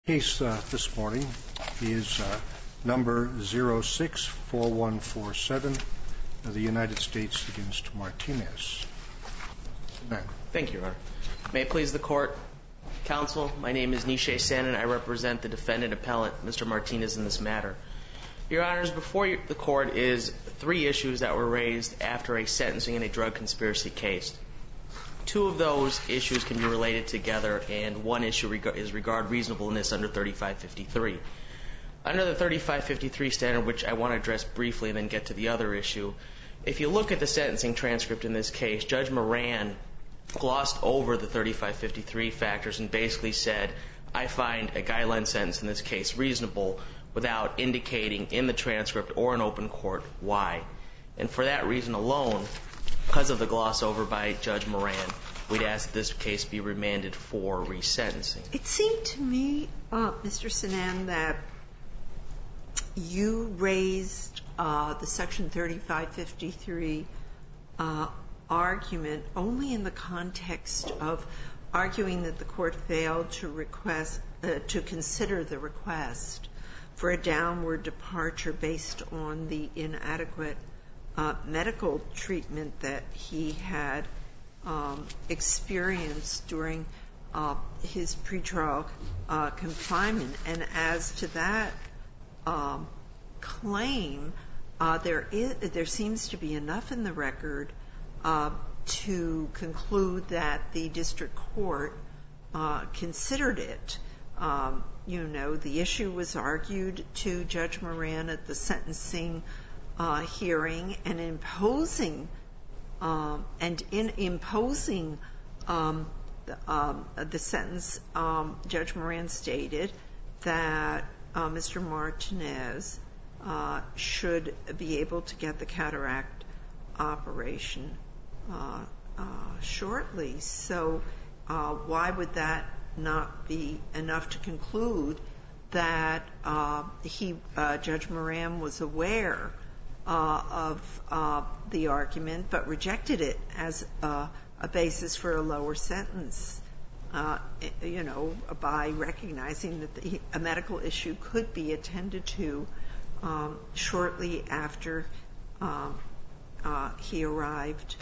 Case this morning is number 064147, the United States against Martinez. Ben. Thank you, Your Honor. May it please the Court, Counsel, my name is Nishay Sen, and I represent the defendant appellant, Mr. Martinez, in this matter. Your Honors, before the Court is three issues that were raised after a sentencing in a drug conspiracy case. Two of those issues can be related together, and one issue is regard reasonableness under 3553. Under the 3553 standard, which I want to address briefly and then get to the other issue, if you look at the sentencing transcript in this case, Judge Moran glossed over the 3553 factors and basically said, I find a guideline sentence in this case reasonable without indicating in the transcript or in open court why. And for that reason alone, because of the gloss over by Judge Moran, we'd ask that this case be remanded for resentencing. It seemed to me, Mr. Sanan, that you raised the Section 3553 argument only in the context of arguing that the Court failed to consider the request for a downward departure based on the inadequate medical treatment that he had experienced during his pretrial confinement. And as to that claim, there seems to be enough in the record to conclude that the district court considered it. You know, the issue was argued to Judge Moran at the sentencing hearing, and in imposing the sentence, Judge Moran stated that Mr. Martinez should be able to get the cataract operation shortly. So why would that not be enough to conclude that Judge Moran was aware of the argument but rejected it as a basis for a lower sentence, you know, by recognizing that a medical issue could be attended to shortly after he arrived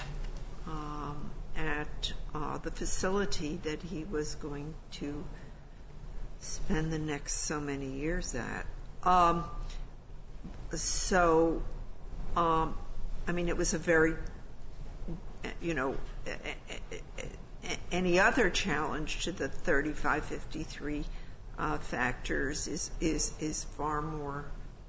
at the facility that he was going to spend the next so many years at. So, I mean, it was a very, you know, any other challenge to the 3553 factors is far more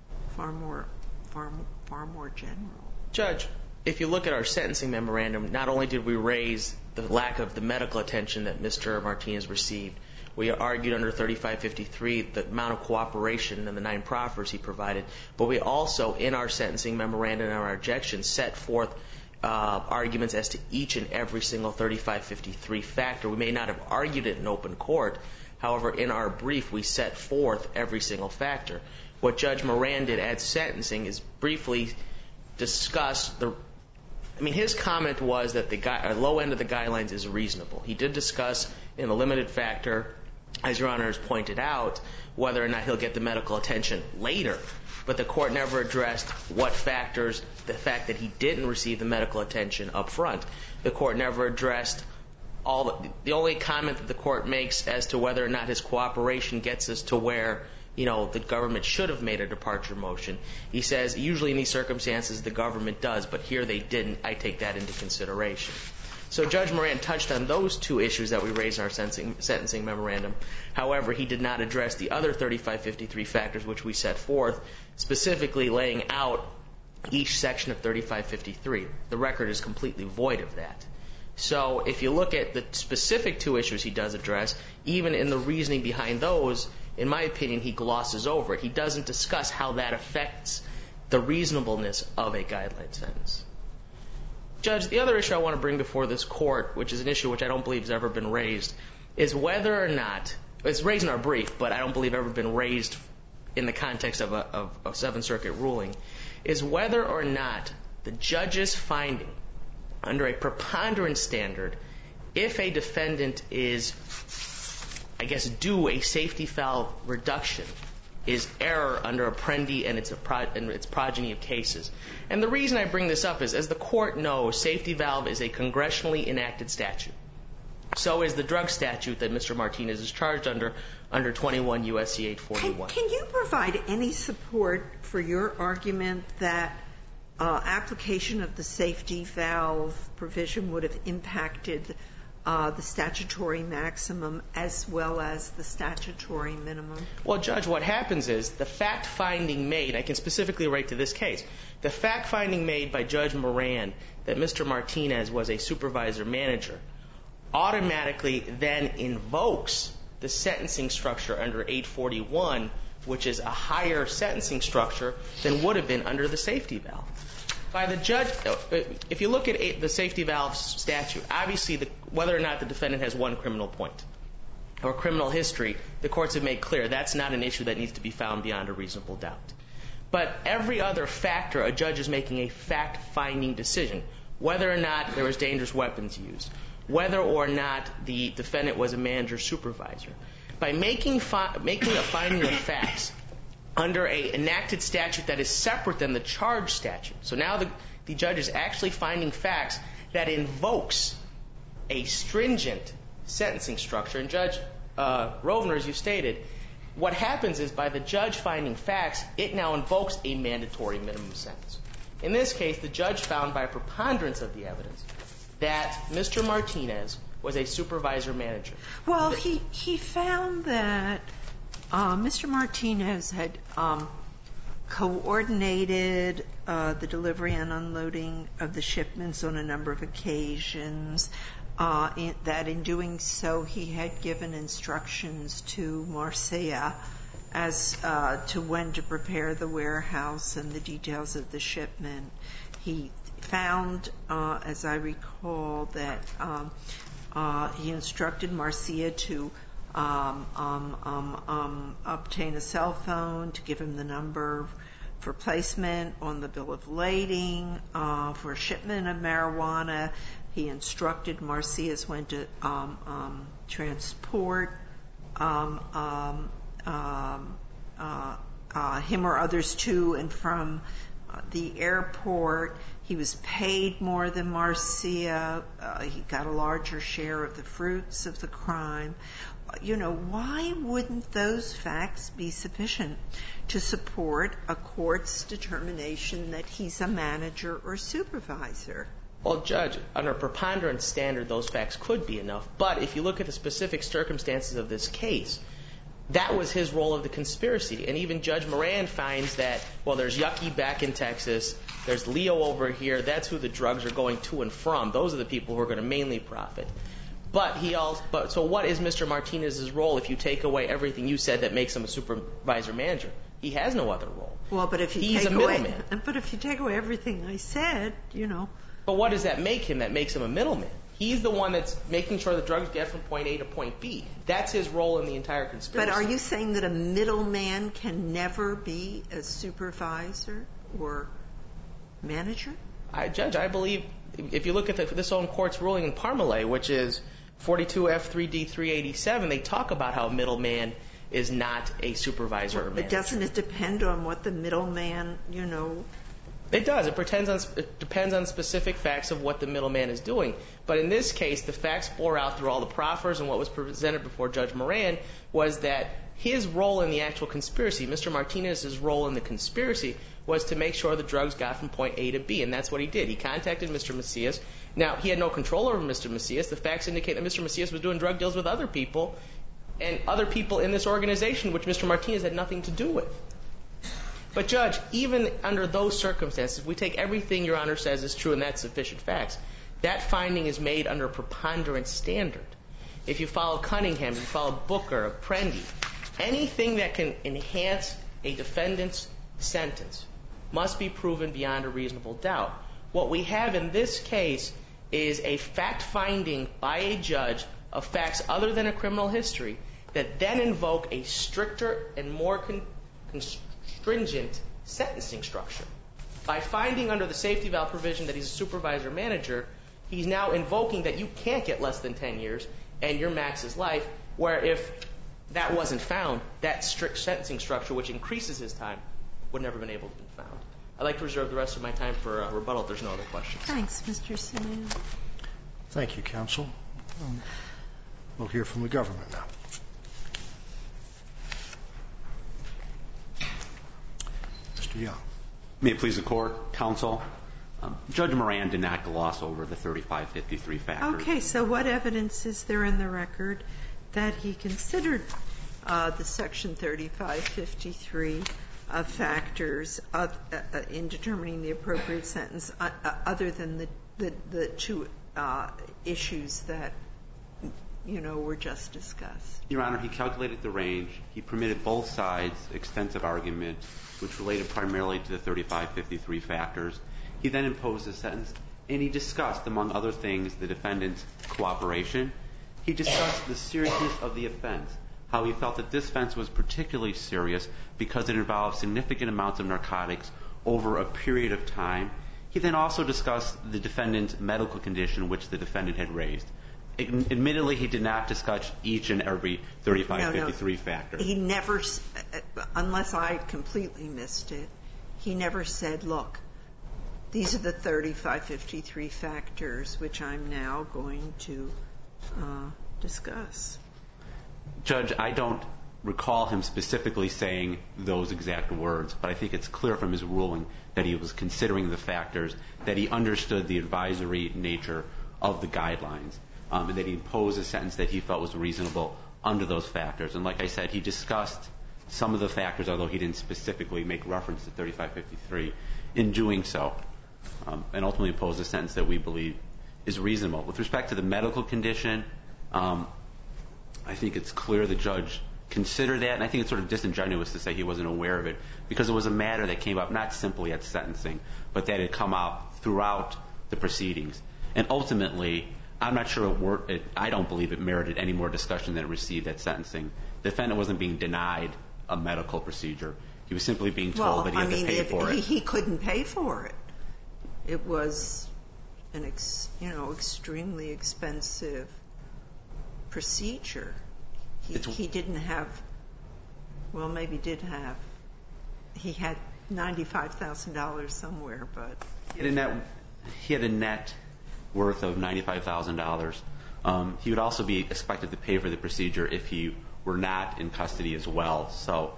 general. Judge, if you look at our sentencing memorandum, not only did we raise the lack of the medical attention that Mr. Martinez received, we argued under 3553 the amount of cooperation and the 9 proffers he provided, but we also, in our sentencing memorandum and our objections, set forth arguments as to each and every single 3553 factor. We may not have argued it in open court. However, in our brief, we set forth every single factor. What Judge Moran did at sentencing is briefly discuss his comment was that the low end of the guidelines is reasonable. He did discuss in the limited factor, as Your Honor has pointed out, whether or not he'll get the medical attention later. But the Court never addressed what factors, the fact that he didn't receive the medical attention up front. The Court never addressed the only comment that the Court makes as to whether or not his cooperation gets us to where, you know, the government should have made a departure motion. He says, usually in these circumstances the government does, but here they didn't. I take that into consideration. So Judge Moran touched on those two issues that we raised in our sentencing memorandum. However, he did not address the other 3553 factors which we set forth, specifically laying out each section of 3553. The record is completely void of that. So if you look at the specific two issues he does address, even in the reasoning behind those, in my opinion, he glosses over it. He doesn't discuss how that affects the reasonableness of a guideline sentence. Judge, the other issue I want to bring before this Court, which is an issue which I don't believe has ever been raised, is whether or not, it's raised in our brief, but I don't believe ever been raised in the context of a Seventh Circuit ruling, is whether or not the judge's finding under a preponderance standard, if a defendant is do a safety valve reduction is error under Apprendi and its progeny of cases. And the reason I bring this up is, as the court knows, safety valve is a congressionally enacted statute. So is the drug statute that Mr. Martinez is charged under 21 U.S.C. 841. Can you provide any support for your argument that application of the safety valve provision would have impacted the statutory maximum as well as the statutory minimum? Well, Judge, what happens is the fact-finding made, I can specifically relate to this case, the fact-finding made by Judge Moran that Mr. Martinez was a supervisor manager automatically then invokes the sentencing structure under 841, which is a higher sentencing structure than would have been under the safety valve. By the judge, if you look at the safety valve statute, obviously whether or not the defendant has one criminal point or criminal history, the courts have made clear that's not an issue that needs to be found beyond a reasonable doubt. But every other factor, a judge is making a fact-finding decision, whether or not there was dangerous weapons used, whether or not the defendant was a manager supervisor. By making a finding of facts under an enacted statute that is separate than the charge statute, so now the judge is actually finding facts that invokes a stringent sentencing structure. And Judge Rovner, as you stated, what happens is by the judge finding facts, it now invokes a mandatory minimum sentence. In this case, the judge found by a preponderance of the evidence that Mr. Martinez was a supervisor manager. Well, he found that Mr. Martinez had coordinated the delivery and unloading of the shipments on a number of occasions, that in doing so he had given instructions to Marcia as to when to prepare the warehouse and the details of the shipment. He found, as I recall, that he instructed Marcia to obtain a cell phone, to give him the number for placement on the bill of lading, for shipment of marijuana. He instructed Marcia's when to transport him or others to and from the airport. He was paid more than Marcia. He got a larger share of the fruits of the crime. You know, why wouldn't those facts be sufficient to support a court's determination that he's a manager or supervisor? Well, Judge, under a preponderance standard, those facts could be enough. But if you look at the specific circumstances of this case, that was his role of the conspiracy. And even Judge Moran finds that, well, there's Yucky back in Texas, there's Leo over here, that's who the drugs are going to and from. Those are the people who are going to mainly profit. So what is Mr. Martinez's role if you take away everything you said that makes him a supervisor manager? He has no other role. Well, but if you He's take a away, middleman. but if you take away everything I said, you know. But what does that make him that makes him a middleman? He's the one that's making sure the drugs get from point A to point B. That's his role in the entire conspiracy. But are you saying that a middleman can never be a supervisor or manager? Judge, I believe if you look at this own court's ruling in Parmalee, which is 42 F3D 387, they talk about how a middleman is not a supervisor or manager. But doesn't it depend on what the middleman, you know? It does. It depends on specific facts of what the middleman is doing. But in this case, the facts bore out through all the proffers, and what was presented before Judge Moran was that his role in the actual conspiracy, Mr. Martinez's role in the conspiracy, was to make sure the drugs got from point A to B, and that's what he did. He contacted Mr. Macias. Now, he had no control over Mr. Macias. The facts indicate that Mr. Macias was doing drug deals with other people, and other people in this organization, which Mr. Martinez had nothing to do with. But, Judge, even under those circumstances, if we take everything Your Honor says is true and that's sufficient facts, that finding is made under a preponderance standard. If you follow Cunningham, if you follow Booker, Apprendi, anything that can enhance a defendant's sentence must be proven beyond a reasonable doubt. What we have in this case is a fact-finding by a judge of facts other than a criminal history that then invoke a stricter and more stringent sentencing structure. By finding under the safety valve provision that he's a supervisor manager, he's now invoking that you can't get less than 10 years and your max is life, where if that wasn't found, that strict sentencing structure, which increases his time, would never have been able to be found. I'd like to reserve the rest of my time for rebuttal if there's no other questions. Thanks, Mr. Sinan. Thank you, counsel. We'll hear from the government now. Mr. Young. May it please the court, counsel. Judge Moran did not gloss over the 3553 factors. Okay, so what evidence is there in the record that he considered the Section 3553 factors in determining the appropriate sentence, other than the two issues that, were just discussed? Your Honor, he calculated the range. He permitted both sides extensive argument, which related primarily to the 3553 factors. He then imposed a sentence, and he discussed, among other things, the defendant's cooperation. He discussed the seriousness of the offense, how he felt that this offense was particularly serious because it involved significant amounts of narcotics over a period of time. He then also discussed the defendant's medical condition, which the defendant had raised. Admittedly, he did not discuss each and every 3553 factor. He never, unless I completely missed it, he never said, look, these are the 3553 factors which I'm now going to discuss. Judge, I don't recall him specifically saying those exact words, but I think it's clear from his ruling that he was considering the factors, that he understood the advisory nature of the guidelines, and that he imposed a sentence that he felt was reasonable under those factors. And like I said, he discussed some of the factors, although he didn't specifically make reference to 3553 in doing so, and ultimately imposed a sentence that we believe is reasonable. With respect to the medical condition, I think it's clear the judge considered that, and I think it's sort of disingenuous to say he wasn't aware of it, because it was a matter that came up not simply at sentencing, but that had come out throughout the proceedings. And ultimately, I'm not sure I don't believe it merited any more discussion than it received at sentencing. The defendant wasn't being denied a medical procedure. He was simply being told that he had to pay for it. He couldn't pay for it. It was an extremely expensive procedure. He didn't have, well, maybe did have, he had $95,000 somewhere, but he had a net worth of $95,000. He would also be expected to pay for the procedure if he were not in custody as well. So,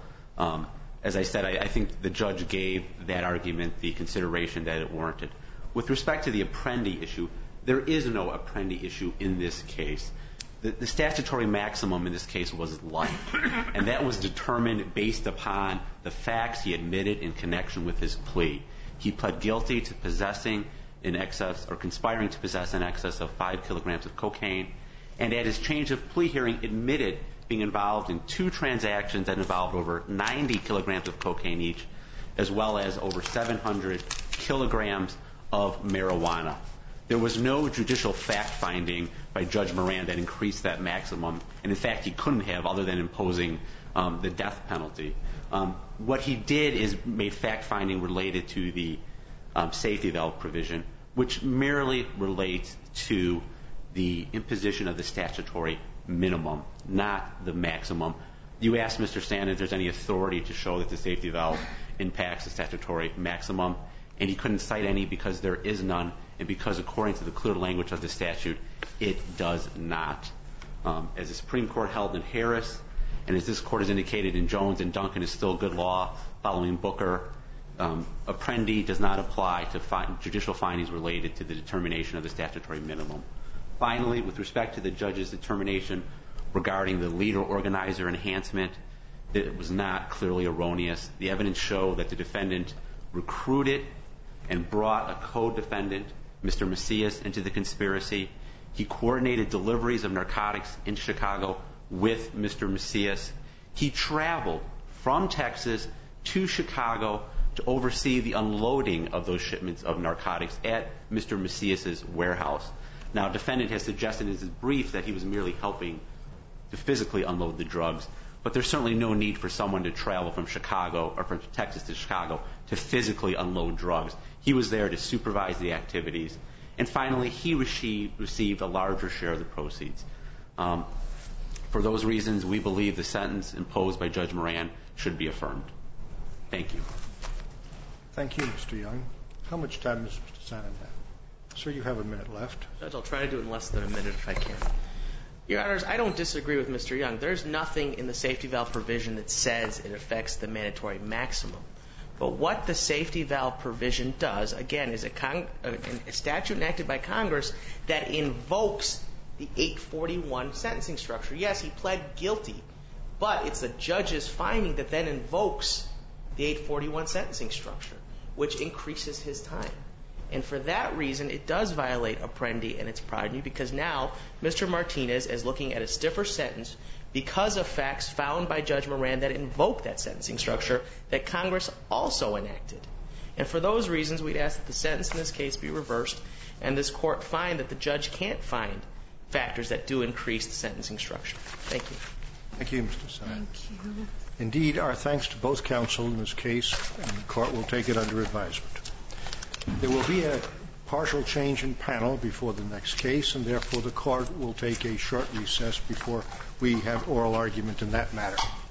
as I said, I think the judge gave that argument the consideration that it warranted. With respect to the Apprendi issue, there is no Apprendi issue in this case. The statutory maximum in this case was life, and that was determined based upon the facts he admitted in connection with his plea. He pled guilty to possessing in excess, or conspiring to possess in excess of 5 kilograms of cocaine, and at his change of plea hearing admitted being involved in 2 transactions that involved over 90 kilograms of cocaine each, as well as over 700 kilograms of marijuana. There was no judicial fact-finding by Judge Moran that increased that maximum, and in fact he couldn't have, other than imposing the death penalty. What he did is made fact-finding related to the safety valve provision, which merely relates to the imposition of the statutory minimum, not the maximum. You asked Mr. Sand if there's any authority to show that the safety valve impacts the statutory maximum, and he couldn't cite any because there is none, and because according to the clear language of the statute, it does not. As the Supreme Court held in Harris, and as this Court has indicated in Jones and Duncan is still good law following Booker, Apprendi does not apply to judicial findings related to the determination of the statutory minimum. Finally, with respect to the judge's determination regarding the leader-organizer enhancement, it was not clearly erroneous. The evidence showed that the defendant recruited and brought a co-defendant, Mr. Macias, into the conspiracy. He coordinated deliveries of narcotics in Chicago with Mr. Macias. He traveled from Texas to Chicago to oversee the unloading of those shipments of narcotics at Mr. Macias's warehouse. Now, the defendant has suggested in his brief that he was merely helping to physically unload the drugs, but there's certainly no need for someone to travel from Chicago or from Texas to Chicago to physically unload drugs. He was there to supervise the activities. And finally, he received a larger share of the proceeds. For those reasons, we believe the sentence imposed by Judge Moran should be affirmed. Thank you. Thank you, Mr. Young. How much time does Mr. Sanin have? Sir, you have a minute left. Judge, I'll try to do it in less than a minute if I can. Your Honors, I don't disagree with Mr. Young. There's nothing in the safety valve provision that says it affects the mandatory maximum. But what the safety valve provision does, again, is a statute enacted by Congress that invokes the 841 sentencing structure. Yes, he pled guilty, but it's the judge's finding that then invokes the 841 sentencing structure, which increases his time. And for that reason, it does violate Apprendi and its progeny, because now Mr. Martinez is looking at a stiffer sentence because of facts found by Judge Moran that invoke that sentencing structure that Congress also enacted. And for those reasons, we'd ask that the sentence in this case be reversed and this court find that the judge can't find factors that do increase the sentencing structure. Thank you. Thank you, Mr. Sanin. Thank you. Indeed, our thanks to both counsel in this case, and the court will take it under advisement. There will be a partial change in panel before the next case, and therefore the court will take a short recess before we have oral argument in that matter.